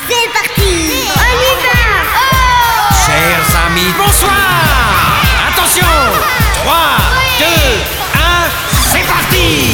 C'est parti. On y va. Chers amis, bonsoir. Attention, 3, 2, 1, c'est parti.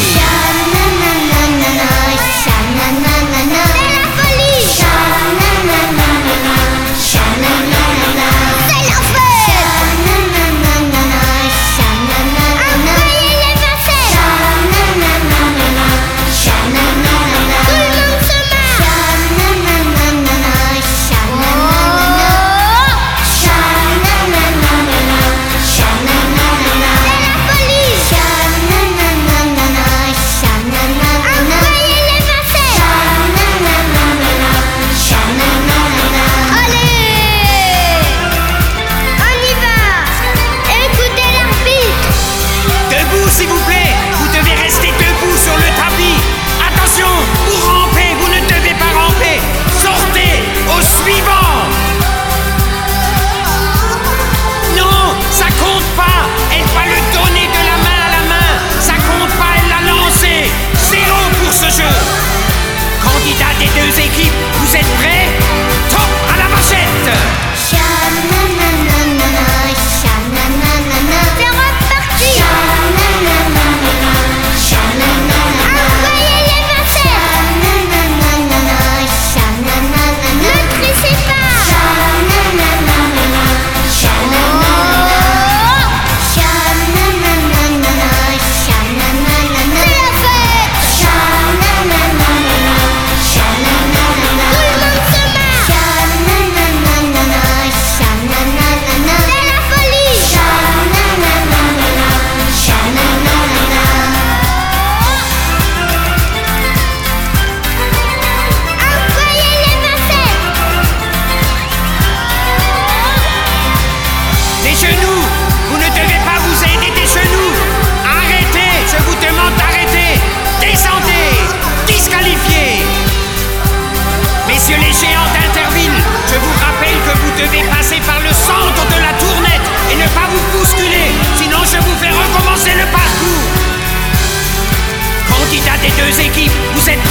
S'il vous plaît, vous devez rester debout sur le tapis. Attention, vous rampez, vous ne devez pas ramper. Sortez au suivant. Non, ça compte pas. Elle va le donner de la main à la main. Ça compte pas, elle l'a lancé. 0 pour ce jeu. Candidats des deux équipes, vous êtes prêts? Top à la vachette. Des genoux, vous ne devez pas vous aider des genoux. Arrêtez, je vous demande d'arrêter. Descendez, disqualifiés. Messieurs les géants d'Interville, je vous rappelle que vous devez passer par le centre de la tournette et ne pas vous bousculer, sinon je vous fais recommencer le parcours. Candidats des deux équipes, vous êtes